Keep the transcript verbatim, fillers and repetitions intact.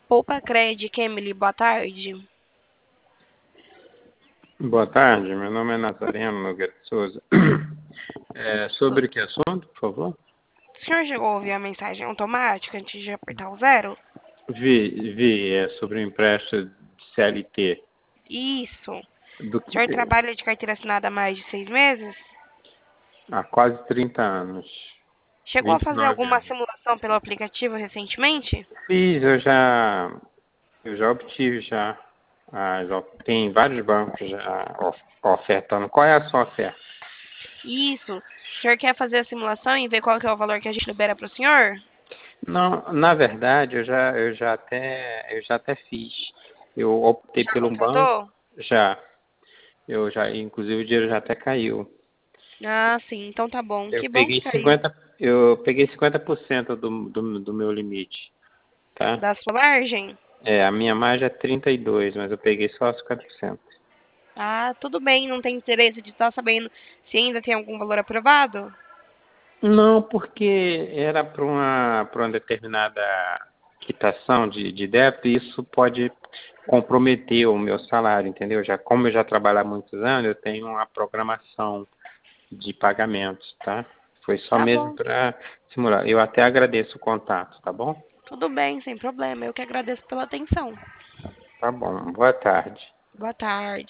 Poupa Credit, Emily, boa tarde. Boa tarde, meu nome é Nazareno Nogueira de Souza. É, sobre que assunto, por favor? O senhor chegou a ouvir a mensagem automática antes de apertar o zero? Vi, vi, é sobre o empréstimo de C L T. Isso. Do O que, senhor trabalha de carteira assinada há mais de seis meses? há quase trinta anos. Chegou a vinte e fazer nove alguma anos. simulação pelo aplicativo recentemente? Fiz, eu já, eu já obtive já. Ah, já tem vários bancos já of- ofertando. Qual é a sua oferta? Isso. O senhor quer fazer a simulação e ver qual que é o valor que a gente libera para o senhor? Não, na verdade, eu já, eu já até, eu já até fiz. Eu optei Já pelo banco, contratou? já. Eu já, inclusive o dinheiro já até caiu. Ah, sim. Então tá bom. Eu Que bom que peguei caiu. cinquenta, eu peguei cinquenta por cento do, do, do meu limite, tá? Da sua margem? É, a minha margem é trinta e dois, mas eu peguei só cinquenta por cento. Ah, tudo bem. Não tem interesse de estar sabendo se ainda tem algum valor aprovado? Não, porque era para uma, para uma determinada quitação de, de débito e isso pode comprometer o meu salário, entendeu? Já, como eu já trabalho há muitos anos, eu tenho uma programação de pagamentos, tá? Foi só Tá mesmo bom. para simular. Eu até agradeço o contato, tá bom? Tudo bem, sem problema. Eu que agradeço pela atenção. Tá bom. Boa tarde. Boa tarde.